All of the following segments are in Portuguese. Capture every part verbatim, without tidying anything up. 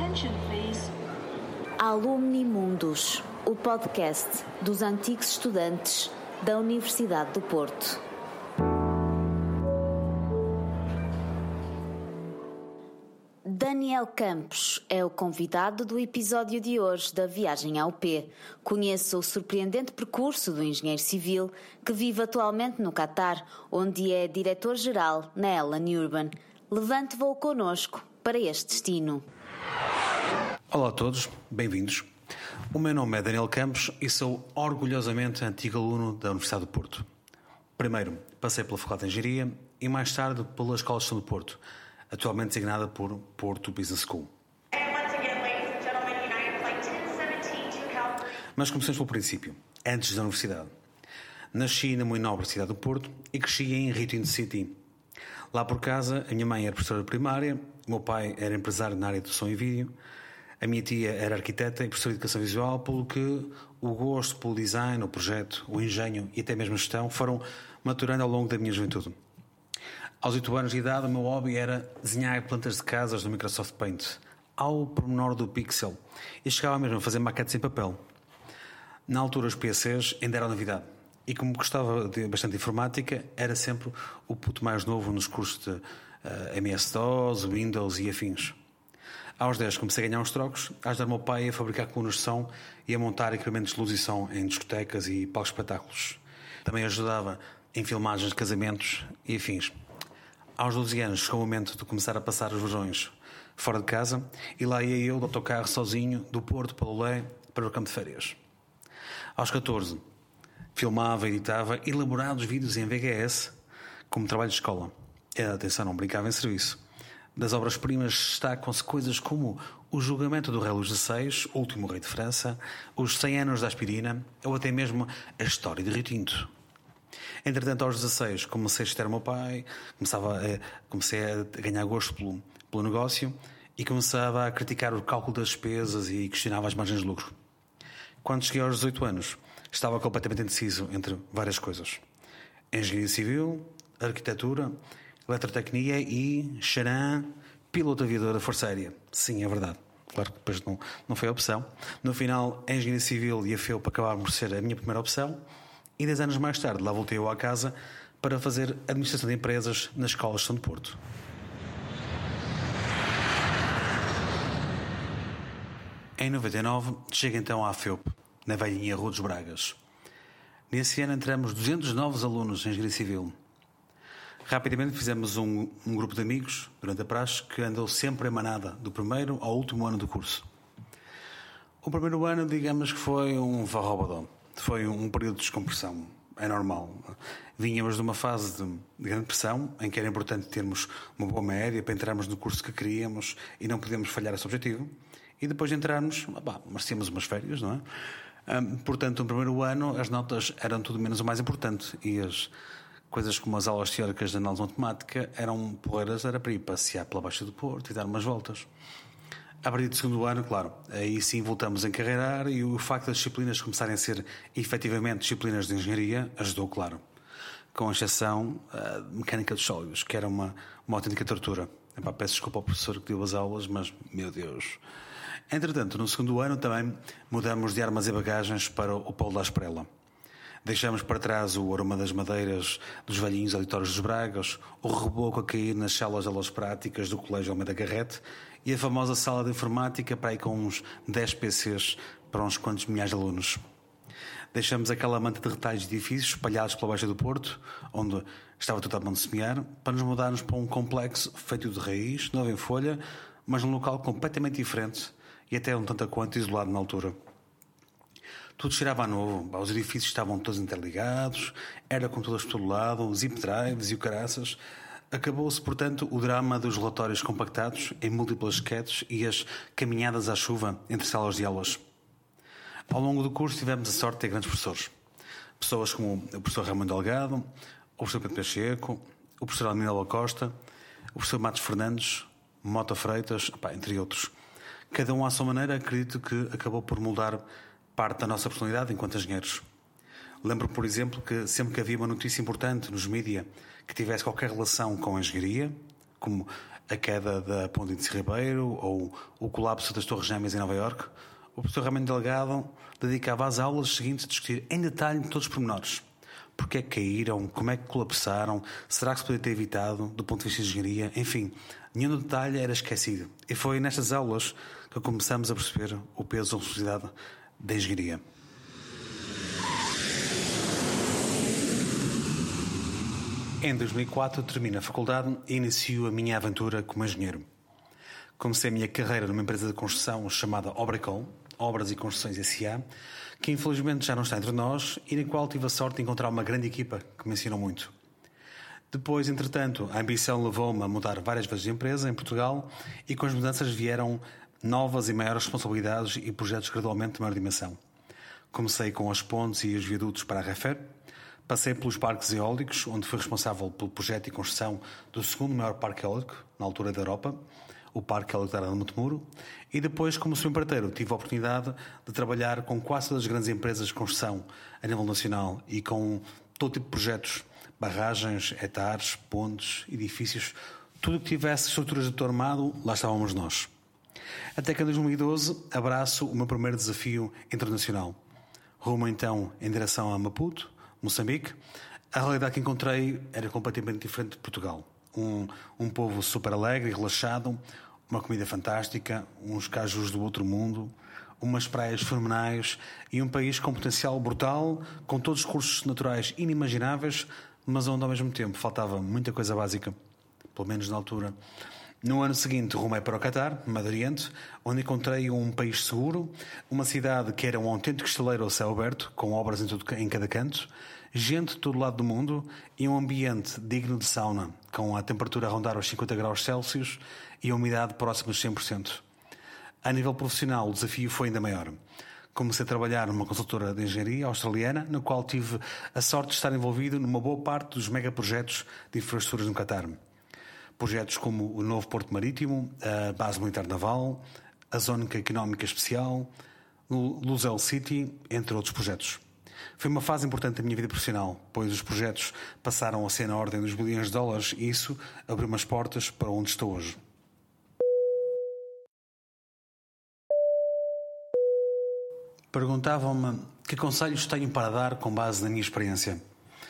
Attention, please. Alumni Mundus, o podcast dos antigos estudantes da Universidade do Porto. Daniel Campos é o convidado do episódio de hoje da Viagem à U P. Conheça o surpreendente percurso do engenheiro civil que vive atualmente no Catar, onde é diretor-geral na Ellan Urban. Levante voo connosco para este destino. Olá a todos, bem-vindos. O meu nome é Daniel Campos e sou orgulhosamente antigo aluno da Universidade do Porto. Primeiro, passei pela Faculdade de Engenharia e mais tarde pela Escola de Gestão do Porto, atualmente designada por Porto Business School. Mas comecemos pelo princípio, antes da universidade. Nasci na muito nobre cidade do Porto e cresci em Rio Tinto City. Lá por casa, a minha mãe era professora primária, o meu pai era empresário na área do som e vídeo, a minha tia era arquiteta e professora de educação visual, pelo que o gosto pelo design, o projeto, o engenho e até mesmo a gestão foram maturando ao longo da minha juventude. Aos oito anos de idade, o meu hobby era desenhar plantas de casas no Microsoft Paint, ao pormenor do pixel, e chegava mesmo a fazer maquetes em papel. Na altura, os P Cs ainda eram novidade, e como gostava de bastante de informática, era sempre o puto mais novo nos cursos de uh, M S-DOS, Windows e afins. Aos dez comecei a ganhar uns trocos, a ajudar o meu pai a fabricar colunas de som e a montar equipamentos de luz e som em discotecas e palcos espetáculos. Também ajudava em filmagens de casamentos e afins. Aos doze anos chegou o momento de começar a passar os verões fora de casa e lá ia eu do autocarro sozinho do Porto para Lolé para o campo de férias. Aos catorze filmava e editava elaborados vídeos em V H S como trabalho de escola. E, atenção, não brincava em serviço. Das obras-primas destacam-se coisas como o julgamento do rei Luís dezesseis, o último rei de França, os cem anos da aspirina ou até mesmo a história de Rio Tinto. Entretanto, aos dezesseis, comecei a estudar o meu pai, começava a, comecei a ganhar gosto pelo, pelo negócio e começava a criticar o cálculo das despesas e questionava as margens de lucro. Quando cheguei aos dezoito anos, estava completamente indeciso entre várias coisas. Engenharia civil, arquitetura, eletrotecnia e, xarã, piloto aviador da Força Aérea. Sim, é verdade. Claro que depois não, não foi a opção. No final, a engenharia civil e a FEUP acabaram por ser a minha primeira opção. E dez anos mais tarde, lá voltei eu à casa para fazer administração de empresas na Escola de Gestão do Porto. Em noventa e nove, chego então à FEUP, na velhinha Rua dos Bragas. Nesse ano entramos duzentos novos alunos em Engenharia Civil. Rapidamente fizemos um, um grupo de amigos, durante a praxe, que andou sempre em manada, do primeiro ao último ano do curso. O primeiro ano, digamos que foi um farrobodó. Foi um período de descompressão, é normal. Vínhamos de uma fase de, de grande pressão, em que era importante termos uma boa média para entrarmos no curso que queríamos e não podíamos falhar esse objetivo. E depois de entrarmos, bah, merecíamos umas férias, não é? Hum, portanto, no primeiro ano as notas eram tudo menos o mais importante e as coisas como as aulas teóricas de análise matemática eram porreiras, era para ir passear pela Baixa do Porto e dar umas voltas. A partir do segundo ano, claro, aí sim voltamos a encarreirar e o facto das disciplinas começarem a ser efetivamente disciplinas de engenharia ajudou, claro. Com exceção uh, de mecânica de sólidos, que era uma, uma autêntica tortura. Epá, peço desculpa ao professor que deu as aulas, mas, meu Deus. Entretanto, no segundo ano também mudamos de armas e bagagens para o Polo da Esprela. Deixamos para trás o aroma das madeiras dos velhinhos auditórios dos Bragas, o reboco a cair nas salas de aulas práticas do Colégio Almeida Garrett e a famosa sala de informática para aí com uns dez P Cs para uns quantos milhares de alunos. Deixamos aquela manta de retalhos de edifícios espalhados pela Baixa do Porto, onde estava tudo a mão de semear, para nos mudarmos para um complexo feito de raiz, novo em folha, mas num local completamente diferente e até um tanto quanto isolado na altura. Tudo cheirava a novo, os edifícios estavam todos interligados, era computadores por todo lado, zip drives e o caraças. Acabou-se, portanto, o drama dos relatórios compactados em múltiplas esquetes e as caminhadas à chuva entre salas de aulas. Ao longo do curso tivemos a sorte de ter grandes professores. Pessoas como o professor Ramon Delgado, o professor Pedro Pacheco, o professor Alminel Costa, o professor Matos Fernandes, Mota Freitas, pá, entre outros. Cada um à sua maneira, acredito que acabou por moldar parte da nossa personalidade enquanto engenheiros. Lembro, por exemplo, que sempre que havia uma notícia importante nos mídia que tivesse qualquer relação com a engenharia, como a queda da Ponte de Ribeiro ou o colapso das Torres Gêmeas em Nova Iorque, o professor Ramiro Delgado dedicava as aulas seguintes a discutir em detalhe todos os pormenores. Porque é que caíram, como é que colapsaram, será que se poderia ter evitado do ponto de vista de engenharia, enfim, nenhum detalhe era esquecido. E foi nestas aulas que começamos a perceber o peso da responsabilidade da engenharia. Em dois mil e quatro termino a faculdade e inicio a minha aventura como engenheiro. Comecei a minha carreira numa empresa de construção chamada Obracol, Obras e Construções S A, que infelizmente já não está entre nós e na qual tive a sorte de encontrar uma grande equipa que me ensinou muito. Depois, entretanto, a ambição levou-me a mudar várias vezes de empresa em Portugal e com as mudanças vieram novas e maiores responsabilidades e projetos gradualmente de maior dimensão. Comecei com as pontes e os viadutos para a Refer, passei pelos parques eólicos, onde fui responsável pelo projeto e construção do segundo maior parque eólico, na altura da Europa, o Parque Eólico da Arada de Montemuro, e depois, como sou empreiteiro, tive a oportunidade de trabalhar com quase todas as grandes empresas de construção a nível nacional e com todo tipo de projetos, barragens, hectares, pontes, edifícios, tudo que tivesse estruturas de ator armado, lá estávamos nós. Até que em dois mil e doze abraço o meu primeiro desafio internacional. Rumo então em direção a Maputo, Moçambique. A realidade que encontrei era completamente diferente de Portugal. Um, um povo super alegre e relaxado, uma comida fantástica, uns cajus do outro mundo, umas praias fenomenais e um país com potencial brutal, com todos os recursos naturais inimagináveis, mas onde ao mesmo tempo faltava muita coisa básica, pelo menos na altura. No ano seguinte rumei para o Catar, Médio Oriente, onde encontrei um país seguro, uma cidade que era um autêntico estaleiro ao céu aberto, com obras em, tudo, em cada canto, gente de todo lado do mundo e um ambiente digno de sauna, com a temperatura a rondar os cinquenta graus Celsius e a umidade próxima dos cem por cento. A nível profissional, o desafio foi ainda maior. Comecei a trabalhar numa consultora de engenharia australiana, na qual tive a sorte de estar envolvido numa boa parte dos megaprojetos de infraestruturas no Catar. Projetos como o novo Porto Marítimo, a Base Militar Naval, a Zona Económica Especial, o Luzel City, entre outros projetos. Foi uma fase importante da minha vida profissional, pois os projetos passaram a ser na ordem dos bilhões de dólares e isso abriu umas portas para onde estou hoje. Perguntavam-me que conselhos tenho para dar com base na minha experiência.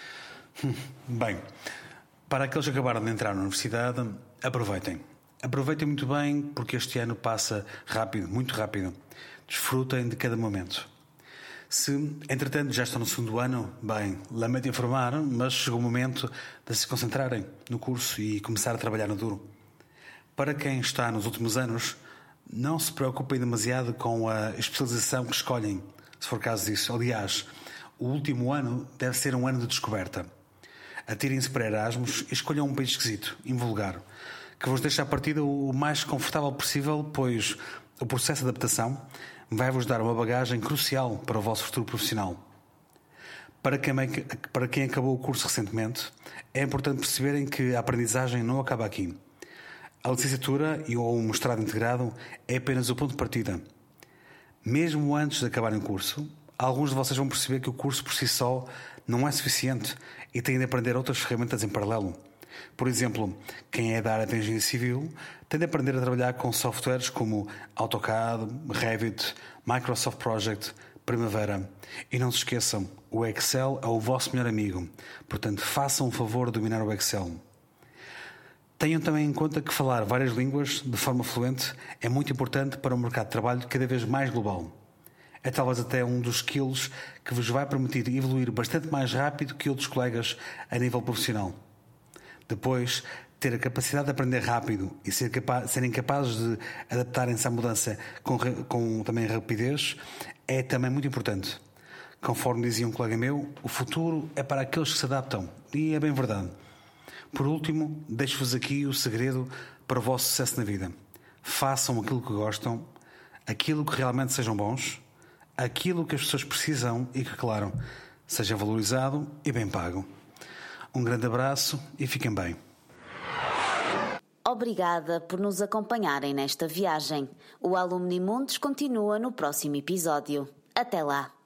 Bem, para aqueles que acabaram de entrar na universidade, aproveitem. Aproveitem muito bem porque este ano passa rápido, muito rápido. Desfrutem de cada momento. Se, entretanto, já estão no segundo ano, bem, lamento informar, mas chegou o momento de se concentrarem no curso e começar a trabalhar no duro. Para quem está nos últimos anos, não se preocupem demasiado com a especialização que escolhem, se for caso disso. Aliás, o último ano deve ser um ano de descoberta. Atirem-se para Erasmus e escolham um país esquisito, invulgar, que vos deixe à partida o mais confortável possível, pois o processo de adaptação vai-vos dar uma bagagem crucial para o vosso futuro profissional. Para quem, para quem acabou o curso recentemente, é importante perceberem que a aprendizagem não acaba aqui. A licenciatura e ou o mestrado integrado é apenas o ponto de partida. Mesmo antes de acabarem o curso, alguns de vocês vão perceber que o curso por si só não é suficiente e têm de aprender outras ferramentas em paralelo. Por exemplo, quem é da área de engenharia civil tem de aprender a trabalhar com softwares como AutoCAD, Revit, Microsoft Project, Primavera. E não se esqueçam, o Excel é o vosso melhor amigo. Portanto, façam o favor de dominar o Excel. Tenham também em conta que falar várias línguas de forma fluente é muito importante para um mercado de trabalho cada vez mais global. É talvez até um dos skills que vos vai permitir evoluir bastante mais rápido que outros colegas a nível profissional. Depois, ter a capacidade de aprender rápido e ser capaz, serem capazes de adaptarem-se à mudança com, com também rapidez é também muito importante. Conforme dizia um colega meu, o futuro é para aqueles que se adaptam. E é bem verdade. Por último, deixo-vos aqui o segredo para o vosso sucesso na vida. Façam aquilo que gostam, aquilo que realmente sejam bons, aquilo que as pessoas precisam e que, claro, seja valorizado e bem pago. Um grande abraço e fiquem bem. Obrigada por nos acompanharem nesta viagem. O Alumni Mundos continua no próximo episódio. Até lá!